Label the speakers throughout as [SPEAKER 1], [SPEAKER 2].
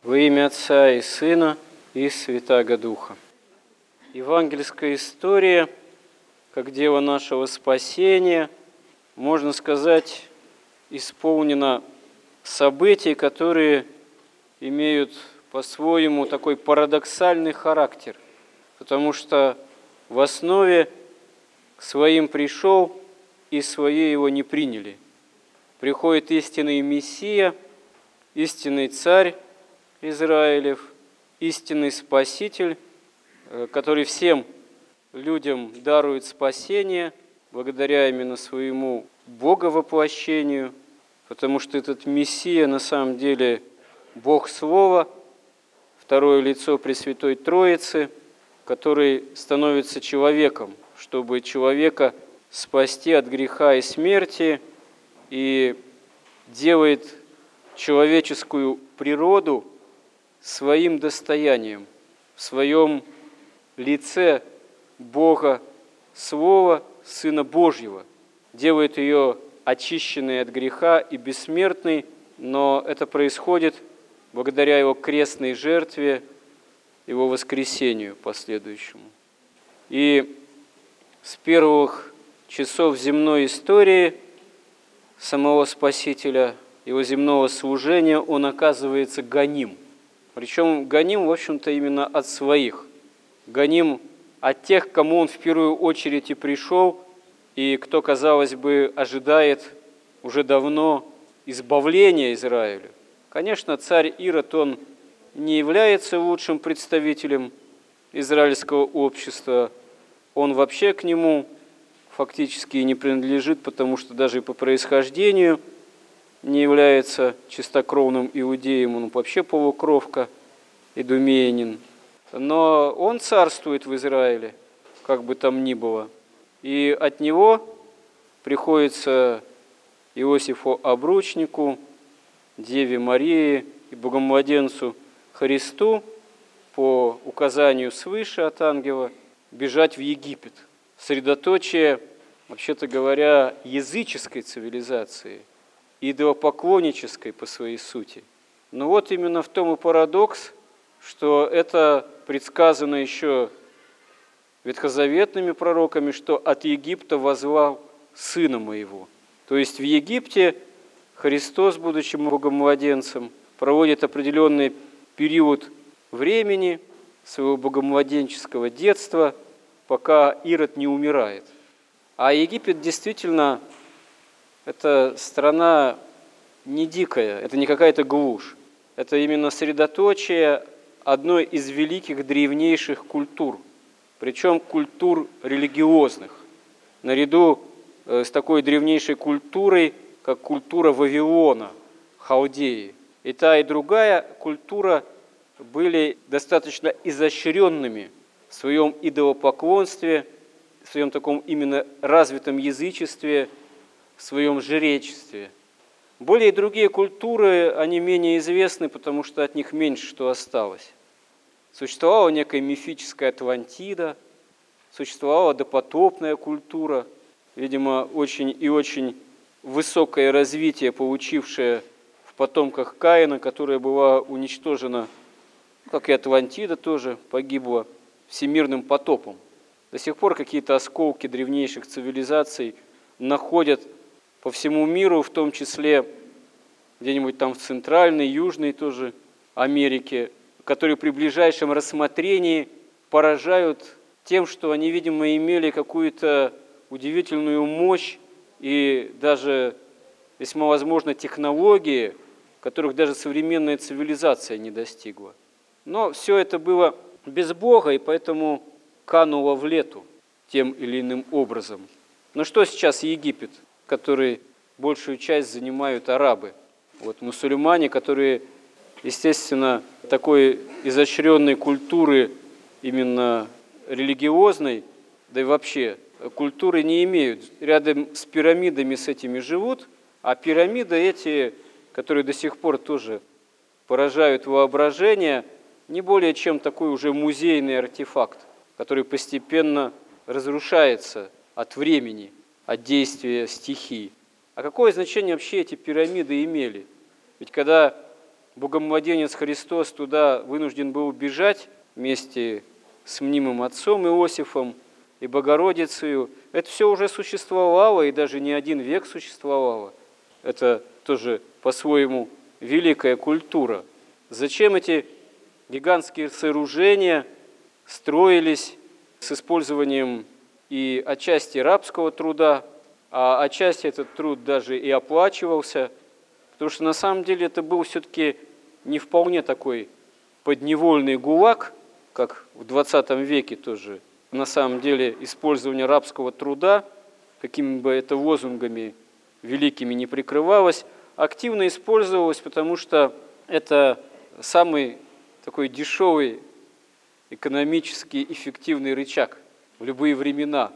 [SPEAKER 1] Во имя Отца и Сына и Святаго Духа. Евангельская история, как дело нашего спасения, можно сказать, исполнена событий, которые имеют по-своему такой парадоксальный характер, потому что в основе своим пришел, и свои его не приняли. Приходит истинный Мессия, истинный Царь Израилев, истинный Спаситель, который всем людям дарует спасение благодаря именно своему Боговоплощению, потому что этот Мессия на самом деле Бог Слова, второе лицо Пресвятой Троицы, который становится человеком, чтобы человека спасти от греха и смерти, и делает человеческую природу своим достоянием, в своем лице Бога Слова, Сына Божьего, делает ее очищенной от греха и бессмертной, но это происходит благодаря Его крестной жертве, Его воскресению последующему. И с первых часов земной истории самого Спасителя, Его земного служения, Он оказывается гоним. Причем гоним, в общем-то, именно от своих. Гоним от тех, кому Он в первую очередь и пришел, и кто, казалось бы, ожидает уже давно избавления Израилю. Конечно, царь Ирод, он не является лучшим представителем израильского общества. Он вообще к нему фактически не принадлежит, потому что даже и по происхождению не является чистокровным иудеем, он вообще полукровка, идумеянин. Но он царствует в Израиле, как бы там ни было. И от него приходится Иосифу Обручнику, Деве Марии и Богомладенцу Христу по указанию свыше от ангела бежать в Египет, средоточие, вообще-то говоря, языческой цивилизации, идолопоклоннической по своей сути. Но вот именно в том и парадокс, что это предсказано еще ветхозаветными пророками, что от Египта воззвал Сына Моего. То есть в Египте Христос, будучи богомладенцем, проводит определенный период времени своего богомладенческого детства, пока Ирод не умирает. А Египет действительно это страна не дикая, это не какая-то глушь. Это именно средоточие одной из великих древнейших культур, причем культур религиозных, наряду с такой древнейшей культурой, как культура Вавилона, Халдеи. И та, и другая культура были достаточно изощренными в своем идолопоклонстве, в своем таком именно развитом язычестве, в своем жречестве. Более другие культуры, они менее известны, потому что от них меньше что осталось. Существовала некая мифическая Атлантида, существовала допотопная культура, видимо, очень и очень высокое развитие, получившее в потомках Каина, которая была уничтожена, как и Атлантида тоже погибла всемирным потопом. До сих пор какие-то осколки древнейших цивилизаций находят по всему миру, в том числе где-нибудь там в Центральной, Южной тоже Америке, которые при ближайшем рассмотрении поражают тем, что они, видимо, имели какую-то удивительную мощь и даже, весьма возможно, технологии, которых даже современная цивилизация не достигла. Но все это было без Бога, и поэтому кануло в лету тем или иным образом. Но что сейчас Египет, который большую часть занимают арабы? Вот мусульмане, которые, естественно, такой изощренной культуры именно религиозной, да и вообще культуры не имеют. Рядом с пирамидами с этими живут, а пирамиды эти, которые до сих пор тоже поражают воображение, не более чем такой уже музейный артефакт, который постепенно разрушается от времени, от действия стихий. А какое значение вообще эти пирамиды имели? Ведь когда Богомладенец Христос туда вынужден был бежать вместе с мнимым отцом Иосифом и Богородицей. Это все уже существовало, и даже не один век существовало. Это тоже по-своему великая культура. Зачем эти гигантские сооружения строились с использованием и отчасти рабского труда, а отчасти этот труд даже и оплачивался, потому что на самом деле это был все-таки не вполне такой подневольный ГУЛАГ, как в 20 веке тоже. На самом деле использование рабского труда, какими бы это лозунгами великими не прикрывалось, активно использовалось, потому что это самый такой дешевый, экономически эффективный рычаг в любые времена.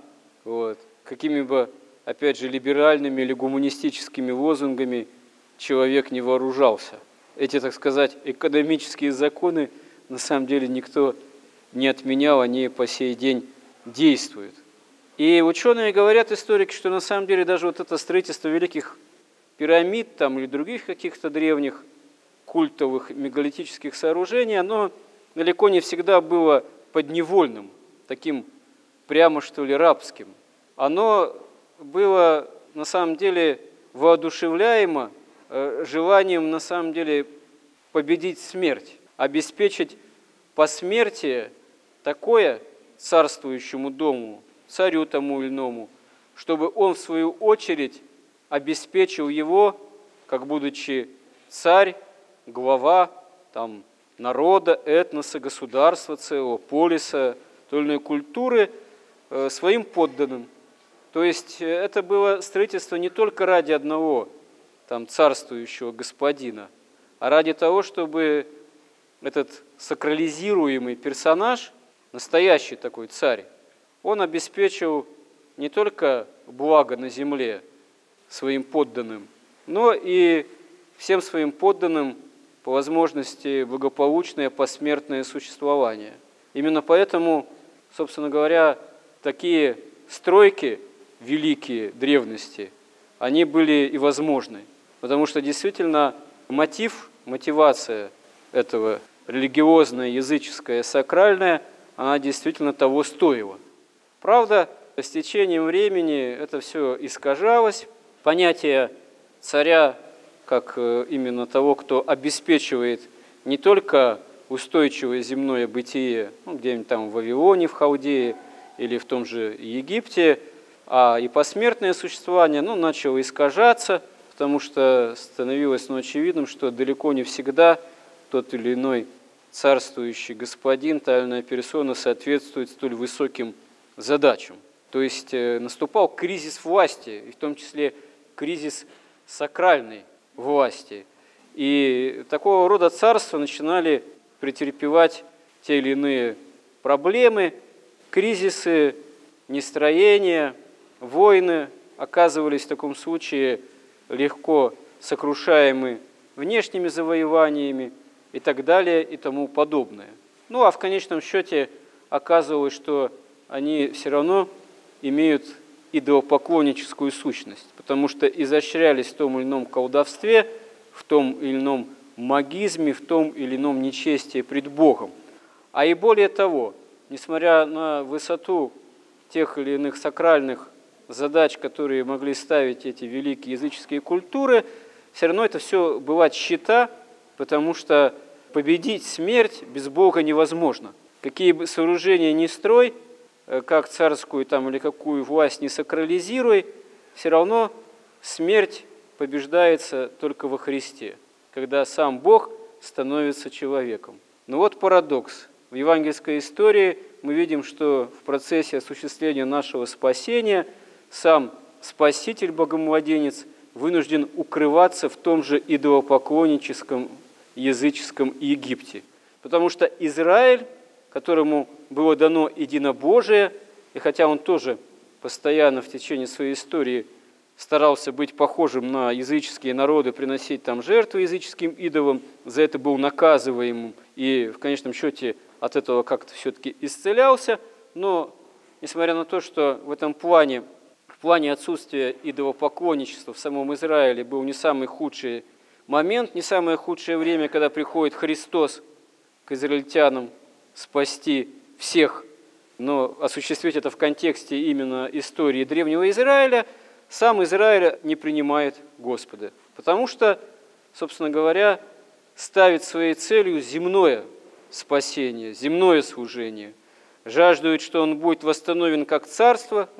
[SPEAKER 1] Какими бы, опять же, либеральными или гуманистическими лозунгами человек не вооружался. Эти, так сказать, экономические законы на самом деле никто не отменял, они по сей день действуют. И ученые говорят, историки, что на самом деле даже вот это строительство великих пирамид там, или других каких-то древних культовых мегалитических сооружений, оно далеко не всегда было подневольным, таким прямо что ли рабским. Оно было на самом деле воодушевляемо желанием на самом деле победить смерть, обеспечить посмертие такое царствующему дому, царю тому или иному, чтобы он в свою очередь обеспечил его, как будучи царь, глава там, народа, этноса, государства целого, полиса, той или иной культуры своим подданным. То есть это было строительство не только ради одного там, царствующего господина, а ради того, чтобы этот сакрализируемый персонаж, настоящий такой царь, он обеспечил не только благо на земле своим подданным, но и всем своим подданным по возможности благополучное посмертное существование. Именно поэтому, собственно говоря, такие стройки великие древности, они были и возможны. Потому что действительно мотивация этого религиозная, языческая, сакральная, она действительно того стоила. Правда, с течением времени это все искажалось. Понятие царя как именно того, кто обеспечивает не только устойчивое земное бытие, где-нибудь там в Вавилоне, в Халдее или в том же Египте, а и посмертное существование начало искажаться, потому что становилось очевидным, что далеко не всегда тот или иной царствующий господин, та или иная персона соответствует столь высоким задачам. То есть наступал кризис власти, и в том числе кризис сакральной власти. И такого рода царства начинали претерпевать те или иные проблемы, кризисы, нестроения, войны оказывались в таком случае легко сокрушаемы внешними завоеваниями и так далее и тому подобное. А в конечном счете оказывалось, что они все равно имеют идолопоклонническую сущность, потому что изощрялись в том или ином колдовстве, в том или ином магизме, в том или ином нечестии пред Богом. А и более того, несмотря на высоту тех или иных сакральных задач, которые могли ставить эти великие языческие культуры, все равно это все была тщета, потому что победить смерть без Бога невозможно. Какие бы сооружения ни строй, как царскую там, или какую власть не сакрализируй, все равно смерть побеждается только во Христе, когда сам Бог становится человеком. Но вот парадокс. В евангельской истории мы видим, что в процессе осуществления нашего спасения сам Спаситель, Богомладенец, вынужден укрываться в том же идолопоклонническом языческом Египте. Потому что Израиль, которому было дано единобожие, и хотя он тоже постоянно в течение своей истории старался быть похожим на языческие народы, приносить там жертвы языческим идолам, за это был наказываемым и в конечном счете от этого как-то все-таки исцелялся, но несмотря на то, что в этом плане, в плане отсутствия идолопоклонничества в самом Израиле был не самый худший момент, не самое худшее время, когда приходит Христос к израильтянам спасти всех, но осуществить это в контексте именно истории древнего Израиля, сам Израиль не принимает Господа, потому что, собственно говоря, ставит своей целью земное спасение, земное служение, жаждует, что он будет восстановлен как царство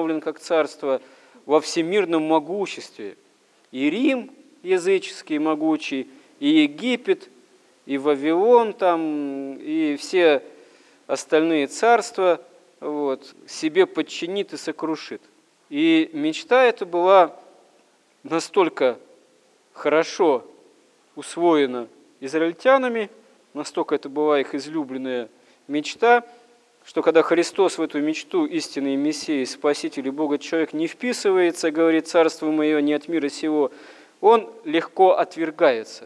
[SPEAKER 1] во всемирном могуществе. И Рим языческий могучий, и Египет, и Вавилон там, и все остальные царства себе подчинит и сокрушит. И мечта эта была настолько хорошо усвоена израильтянами, настолько это была их излюбленная мечта, что когда Христос в эту мечту истинный Мессии, Спаситель и Бога человек не вписывается, говорит: «Царство мое не от мира сего», он легко отвергается.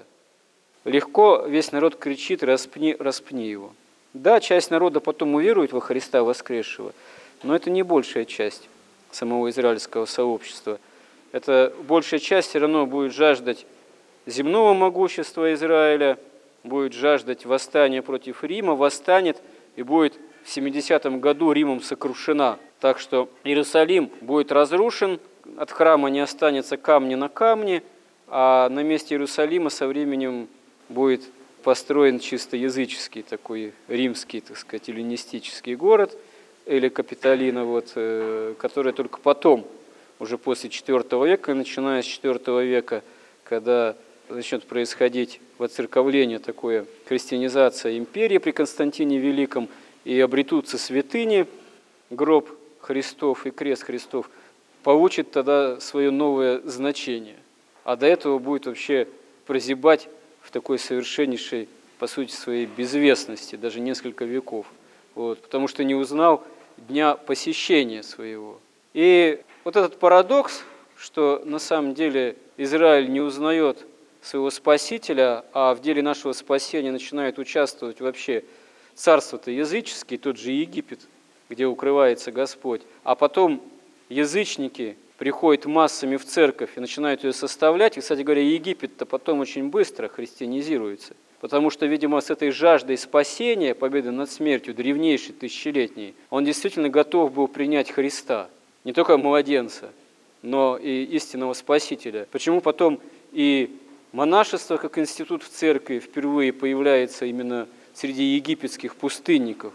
[SPEAKER 1] Легко весь народ кричит: «Распни, распни его». Да, часть народа потом уверует во Христа воскресшего, но это не большая часть самого израильского сообщества. Это большая часть все равно будет жаждать земного могущества Израиля, будет жаждать восстания против Рима, восстанет и будет в 70-м году Римом сокрушена. Так что Иерусалим будет разрушен, от храма не останется камня на камне, а на месте Иерусалима со временем будет построен чисто языческий такой римский, так сказать, эллинистический город, или Капитолина, который только потом, уже после IV века, начиная с IV века, когда начнет происходить воцерковление, такое христианизация империи при Константине Великом, и обретутся святыни, гроб Христов и крест Христов, получит тогда свое новое значение. А до этого будет вообще прозябать в такой совершеннейшей, по сути своей, безвестности, даже несколько веков, потому что не узнал дня посещения своего. И этот парадокс, что на самом деле Израиль не узнает своего Спасителя, а в деле нашего спасения начинает участвовать вообще царство-то языческие, тот же Египет, где укрывается Господь, а потом язычники приходят массами в церковь и начинают ее составлять. И, кстати говоря, Египет-то потом очень быстро христианизируется, потому что, видимо, с этой жаждой спасения, победы над смертью, древнейшей, тысячелетней, он действительно готов был принять Христа, не только младенца, но и истинного Спасителя. Почему потом и монашество как институт в церкви впервые появляется именно среди египетских пустынников,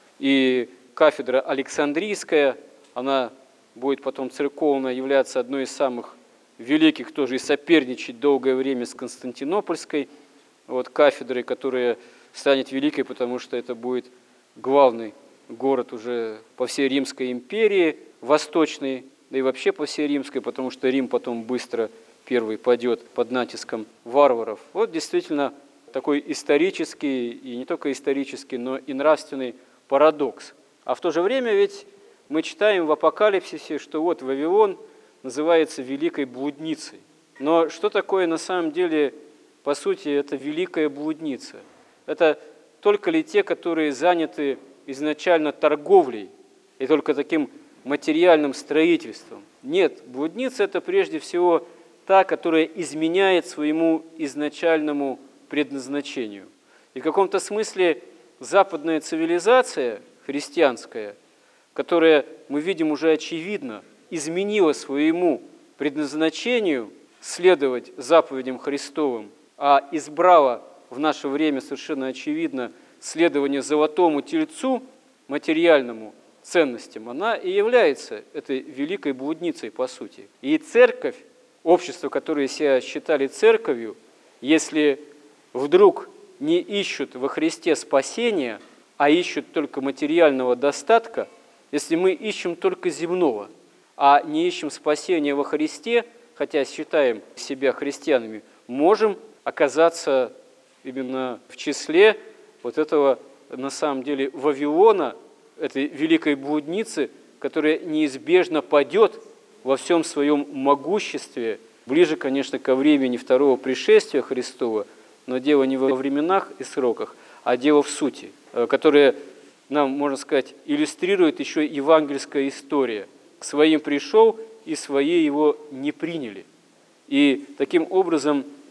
[SPEAKER 1] и кафедра Александрийская, она будет потом церковно являться одной из самых великих, тоже и соперничать долгое время с Константинопольской кафедрой, которая станет великой, потому что это будет главный город уже по всей Римской империи, восточный, да и вообще по всей Римской, потому что Рим потом быстро первый падет под натиском варваров. Действительно такой исторический, и не только исторический, но и нравственный парадокс. А в то же время ведь мы читаем в Апокалипсисе, что Вавилон называется великой блудницей. Но что такое на самом деле, по сути, это великая блудница? Это только ли те, которые заняты изначально торговлей и только таким материальным строительством? Нет, блудница – это прежде всего та, которая изменяет своему изначальному предназначению. И в каком-то смысле западная цивилизация христианская, которая, мы видим уже очевидно, изменила своему предназначению следовать заповедям Христовым, а избрала в наше время совершенно очевидно следование золотому тельцу, материальному ценностям, она и является этой великой блудницей по сути. И церковь, общество, которые себя считали церковью, если вдруг не ищут во Христе спасения, а ищут только материального достатка, если мы ищем только земного, а не ищем спасения во Христе, хотя считаем себя христианами, можем оказаться именно в числе этого, на самом деле, Вавилона, этой великой блудницы, которая неизбежно падет во всем своем могуществе, ближе, конечно, ко времени второго пришествия Христова, но дело не во временах и сроках, а дело в сути, которое нам, можно сказать, иллюстрирует еще евангельская история. К своим пришел, и свои его не приняли. И таким образом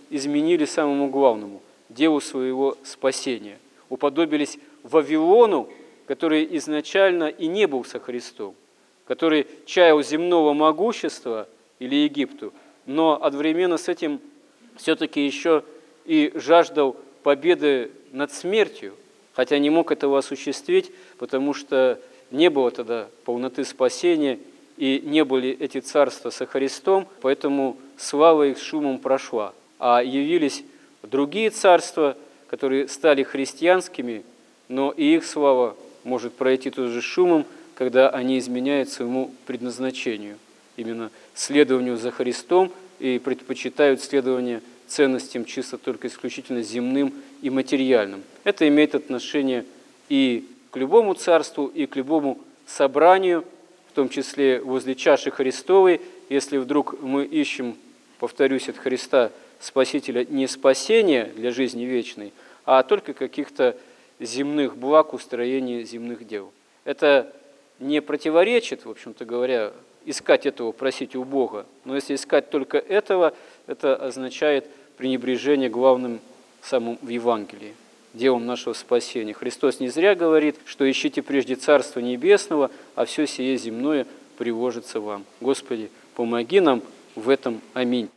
[SPEAKER 1] изменили самому главному – делу своего спасения. Уподобились Вавилону, который изначально и не был со Христом, который чаял земного могущества, или Египту, но одновременно с этим все-таки еще и жаждал победы над смертью, хотя не мог этого осуществить, потому что не было тогда полноты спасения, и не были эти царства со Христом, поэтому слава их с шумом прошла. А явились другие царства, которые стали христианскими, но и их слава может пройти тоже с шумом, когда они изменяют своему предназначению, именно следованию за Христом, и предпочитают следование ценностям чисто только исключительно земным и материальным. Это имеет отношение и к любому царству, и к любому собранию, в том числе возле чаши Христовой. Если вдруг мы ищем, повторюсь, от Христа Спасителя не спасения для жизни вечной, а только каких-то земных благ, устроения земных дел. Это не противоречит, в общем-то говоря, искать этого, просить у Бога. Но если искать только этого, это означает пренебрежение главным самым в Евангелии, делом нашего спасения. Христос не зря говорит, что ищите прежде Царства Небесного, а все сие земное приложится вам. Господи, помоги нам в этом. Аминь.